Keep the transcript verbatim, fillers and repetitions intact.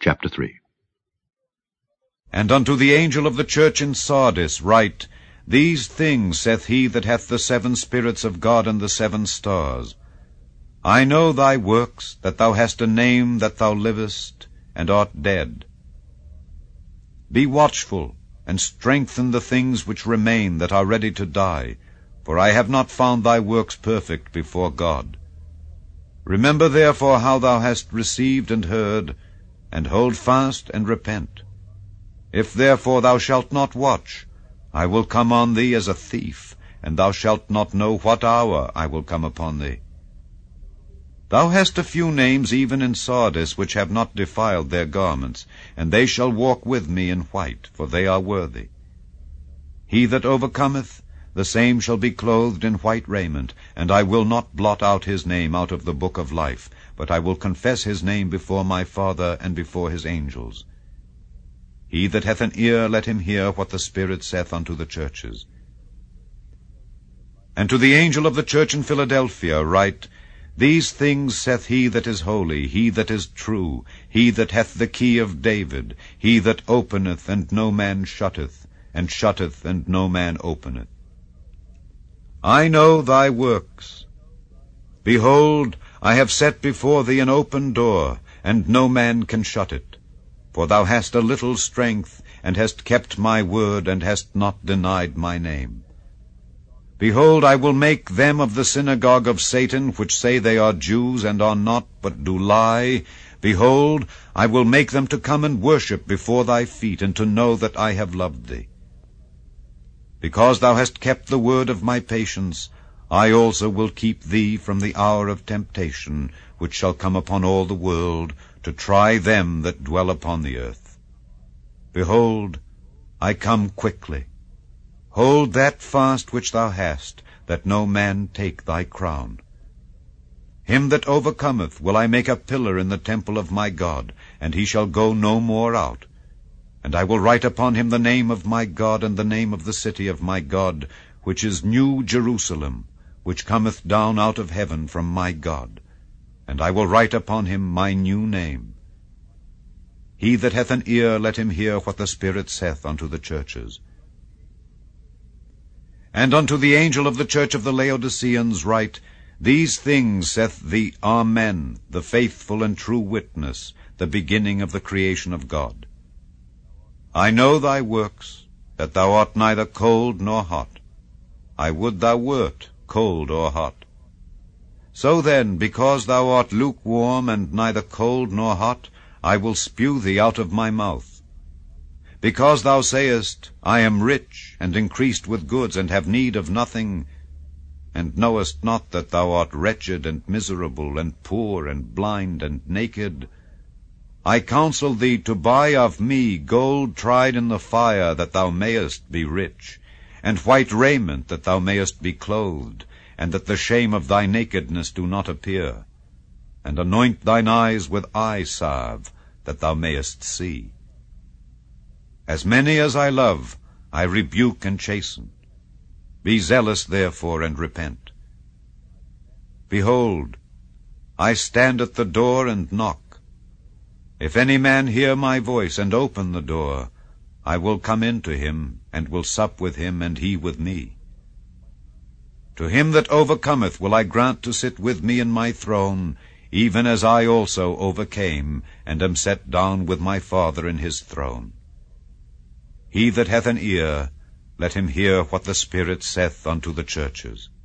Chapter three. And unto the angel of the church in Sardis write, These things saith he that hath the seven spirits of God and the seven stars. I know thy works, that thou hast a name that thou livest, and art dead. Be watchful, and strengthen the things which remain that are ready to die, for I have not found thy works perfect before God. Remember therefore how thou hast received and heard, and hold fast and repent. If therefore thou shalt not watch, I will come on thee as a thief, and thou shalt not know what hour I will come upon thee. Thou hast a few names even in Sardis, which have not defiled their garments, and they shall walk with me in white, for they are worthy. He that overcometh, the same shall be clothed in white raiment, and I will not blot out his name out of the book of life, but I will confess his name before my Father and before his angels. He that hath an ear, let him hear what the Spirit saith unto the churches. And to the angel of the church in Philadelphia write, These things saith he that is holy, he that is true, he that hath the key of David, he that openeth, and no man shutteth, and shutteth, and no man openeth. I know thy works. Behold, I have set before thee an open door, and no man can shut it. For thou hast a little strength, and hast kept my word, and hast not denied my name. Behold, I will make them of the synagogue of Satan, which say they are Jews, and are not, but do lie. Behold, I will make them to come and worship before thy feet, and to know that I have loved thee. Because thou hast kept the word of my patience, I also will keep thee from the hour of temptation, which shall come upon all the world, to try them that dwell upon the earth. Behold, I come quickly. Hold that fast which thou hast, that no man take thy crown. Him that overcometh will I make a pillar in the temple of my God, and he shall go no more out. And I will write upon him the name of my God, and the name of the city of my God, which is New Jerusalem, which cometh down out of heaven from my God. And I will write upon him my new name. He that hath an ear, let him hear what the Spirit saith unto the churches. And unto the angel of the church of the Laodiceans write, These things saith the Amen, the faithful and true witness, the beginning of the creation of God. I know thy works, that thou art neither cold nor hot. I would thou wert cold or hot. So then, because thou art lukewarm, and neither cold nor hot, I will spew thee out of my mouth. Because thou sayest, I am rich, and increased with goods, and have need of nothing, and knowest not that thou art wretched, and miserable, and poor, and blind, and naked, I counsel thee to buy of me gold tried in the fire, that thou mayest be rich, and white raiment, that thou mayest be clothed, and that the shame of thy nakedness do not appear, and anoint thine eyes with eye salve, that thou mayest see. As many as I love, I rebuke and chasten. Be zealous therefore, and repent. Behold, I stand at the door and knock. If any man hear my voice, and open the door, I will come in to him, and will sup with him, and he with me. To him that overcometh will I grant to sit with me in my throne, even as I also overcame, and am set down with my Father in his throne. He that hath an ear, let him hear what the Spirit saith unto the churches.